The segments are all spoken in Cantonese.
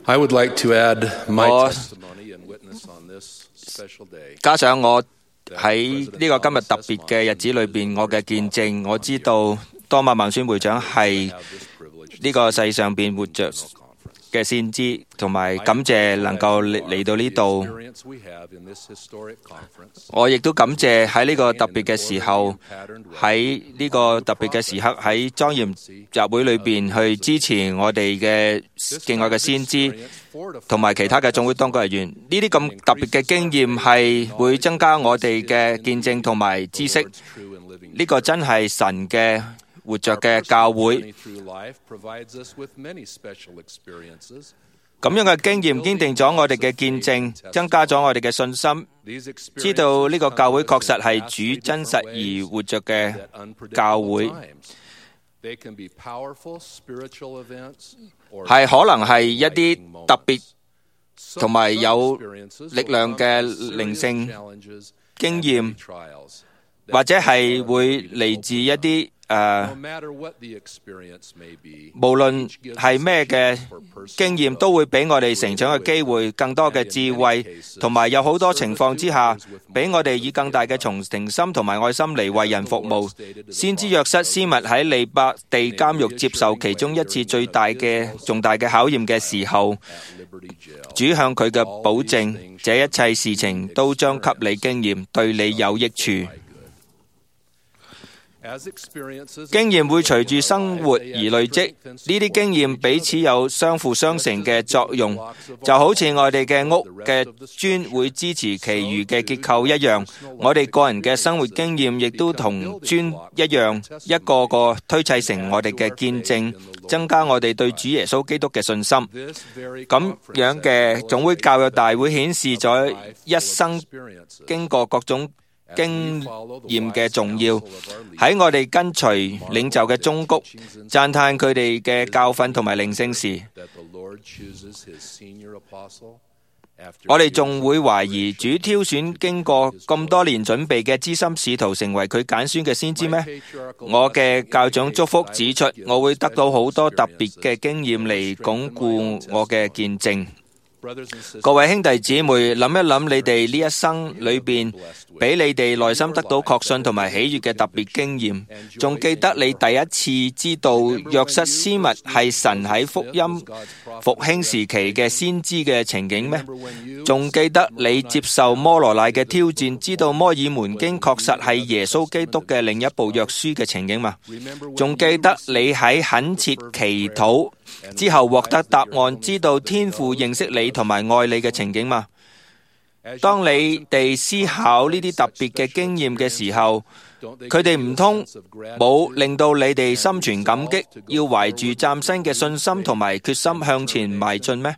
I would like to add my 我 testimony and witness on this special day. 加上我喺呢個今日特別嘅日子裏邊，我嘅見證，我知道多馬孟孫會長係呢個世上邊活着嘅先知，同埋感謝能夠嚟到呢度。我亦都感謝喺呢個特別嘅時候，喺呢個特別嘅時刻，喺莊嚴集會裏邊去支持我哋嘅敬愛嘅先知，同埋其他嘅總會當局人員。呢啲咁特別嘅經驗係會增加我哋嘅見證同埋知識。呢個真係神嘅活着嘅教會。咁樣嘅經驗堅定咗我哋嘅見證，增加咗我哋嘅信心，知道呢個教會確實係主真實而活着嘅教會，係可能係一啲特別同埋有力量嘅靈性經驗，或者係會嚟自一啲無論係咩嘅經驗，都會俾我哋成長嘅機會，更多嘅智慧，同埋有好多情況之下，俾我哋以更大嘅從情心同埋愛心嚟為人服務。先知約瑟斯密喺利伯地監獄接受其中一次重大嘅考驗嘅時候，主向佢嘅保證，這一切事情都將給你經驗，對你有益處。經驗會隨住生活而累積，呢啲經驗彼此有相輔相成嘅作用，就好似我哋嘅屋嘅磚會支持其餘嘅結構一樣，我哋個人嘅生活經驗亦都同磚一樣，一個個堆砌成我哋嘅見證，增加我哋對主耶穌基督嘅信心。咁樣嘅總會教育大會顯示咗一生經過各種經驗嘅重要，喺我哋跟隨領袖嘅忠告，讚嘆佢哋嘅教訓同埋靈性時，我哋仲會懷疑主挑選經過咁多年準備嘅資深使徒成為佢揀選嘅先知咩？我嘅教長祝福指出，我會得到好多特別嘅經驗嚟鞏固我嘅見證。各位兄弟姊妹，諗一諗你哋呢一生裏邊，俾你哋內心得到確信同埋喜悅嘅特別經驗，仲記得你第一次知道約瑟斯密係神喺福音復興時期嘅先知嘅情景咩？仲記得你接受摩羅乃嘅挑戰，知道摩爾門經確實係耶穌基督嘅另一部約書嘅情景嗎？仲記得你喺懇切祈禱之後獲得答案，知道天父認識你同埋愛你嘅情景嗎？當你哋思考呢啲特別嘅經驗嘅時候，佢哋唔通冇令到你哋心存感激，要懷住嶄新嘅信心同埋決心向前邁進咩？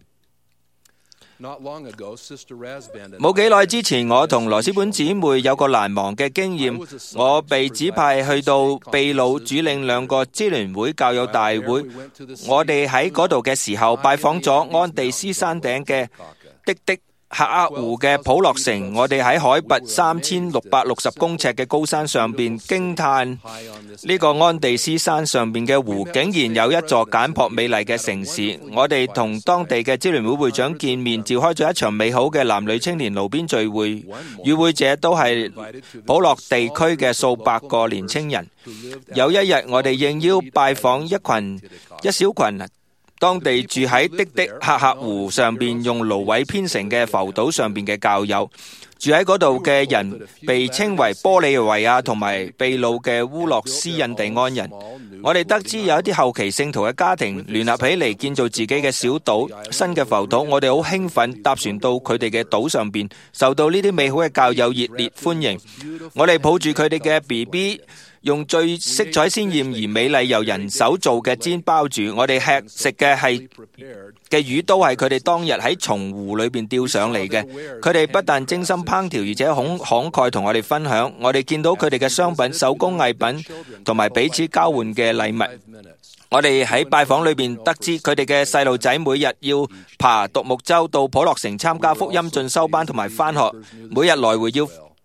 冇幾耐之前，我同羅斯本姊妹有個難忘嘅經驗。我被指派去到秘魯主領兩個支聯會教友大會。我哋喺嗰度嘅時候，拜訪咗安第斯山頂嘅的喀厄湖嘅普洛城。我哋喺海拔3660公尺嘅高山上邊驚嘆呢個安第斯山上邊嘅湖竟然有一座簡樸美麗嘅城市。我哋同當地嘅支聯會會長見面，召開咗一場美好嘅男女青年路邊聚會。與會者都係普洛地區嘅數百個年青人。有一日，我哋應邀拜訪一小群當地住喺的喀厄湖上邊用蘆葦編成嘅浮島上邊嘅教友。住喺嗰度嘅人被稱為玻利維亞同埋秘魯嘅烏洛斯印第安人。我哋得知有一啲後期聖徒嘅家庭聯合起嚟建造自己嘅小島、新嘅浮島。我哋好興奮搭船到佢哋嘅島上邊，受到呢啲美好嘅教友熱烈歡迎。我哋抱住佢哋嘅 BB，用最色彩鮮豔而美麗由人手做嘅煎包住。我哋食嘅魚都係佢哋當日喺松湖裏邊釣上嚟嘅。佢哋不但精心烹調，而且慷慨同我哋分享。我哋見到佢哋嘅商品、手工藝品同埋彼此交換嘅禮物。我哋喺拜訪裏邊得知，佢哋嘅細路仔每日要爬獨木舟到普洛城參加福音進修班同埋返學，每日來回要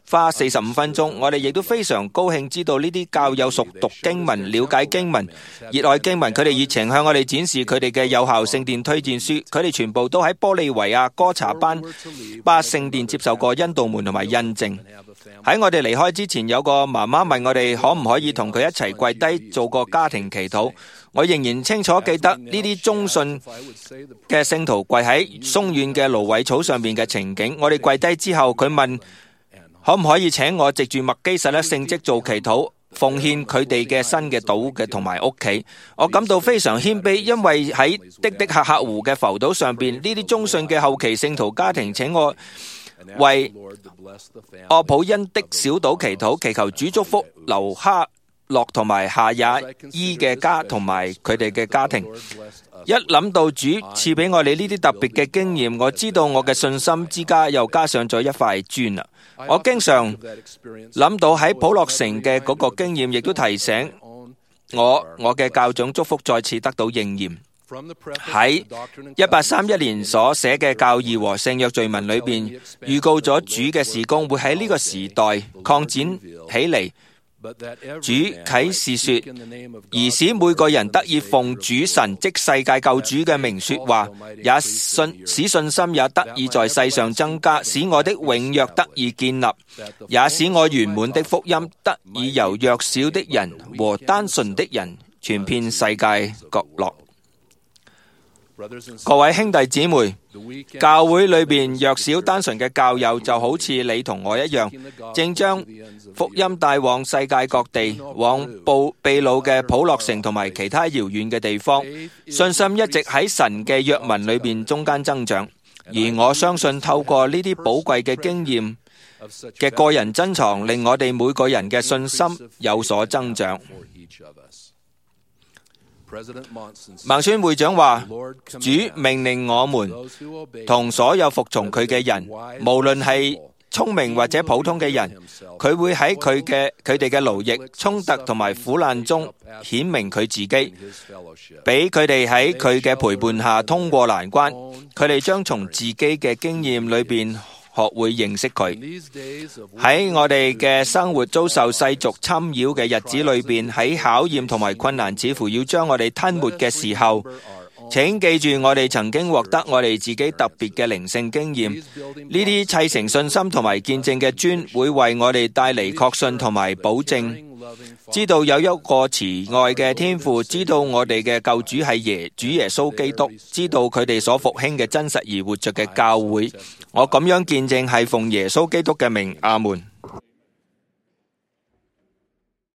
花45分鐘。我哋亦都非常高興知道呢啲教友熟讀經文、了解經文、熱愛經文，佢哋熱情向我哋展示佢哋嘅有效聖殿推薦書。佢哋全部都喺玻利維亞哥查班巴聖殿接受過恩導門同埋印證。喺我哋離開之前，有個媽媽問我哋可唔可以同佢一齊跪低做個家庭祈禱。我仍然清楚記得呢啲忠信嘅聖徒跪喺鬆軟嘅蘆葦草上面嘅情景。我哋跪低之後，佢問可唔可以請我藉住麥基洗德聖職做祈禱，奉獻佢哋嘅新嘅島嘅同埋屋企。我感到非常謙卑，因為喺的克克湖嘅浮島上邊，呢啲忠信嘅後期聖徒家庭請我為奧普恩的小島祈禱，祈求主祝福劉哈洛同埋夏也伊嘅家同埋佢哋嘅家庭。一諗到主賜俾我哋呢啲特別嘅經驗，我知道我嘅信心之家又加上咗一塊磚啦。我經常諗到喺普洛城嘅嗰個經驗，亦都提醒我嘅教長祝福再次得到應驗。喺1831年所寫嘅教義和聖約序文裏邊，預告咗主嘅事工會喺呢個時代擴展起嚟。主啟示說，而使每個人得以奉主神即世界救主嘅名說話，也使信心也得以在世上增加，使我的永約得以建立，也使我圓滿的福音得以由弱小的人和單純的人傳遍世界角落。各位兄弟姊妹，教會裏邊弱小單純嘅教友就好似你同我一樣，正將福音帶往世界各地，往秘魯嘅普洛城同埋其他遙遠嘅地方。信心一直喺神嘅約文裏邊中間增長，而我相信透過呢啲寶貴嘅經驗嘅個人珍藏，令我哋每個人嘅信心有所增長。孟孫會長話，主命令我們同所有服從佢嘅人，無論係聰明或者普通嘅人，佢會喺佢哋嘅勞役、衝突同埋苦難中顯明佢自己，俾佢哋喺佢嘅陪伴下通過難關。佢哋將從自己嘅經驗裏邊學會認識佢。喺我哋嘅生活遭受世俗侵擾嘅日子裏邊，喺考驗同埋困難似乎要將我哋吞沒嘅時候，請記住我哋曾經獲得我哋自己特別嘅靈性經驗。呢啲砌成信心同埋見證嘅磚，會為我哋帶嚟確信同埋保證。知道有一個慈愛嘅天父，知道我哋嘅救主係主耶穌基督，知道佢哋所復興嘅真實而活着嘅教會。我咁樣見證係奉耶穌基督嘅名，阿門。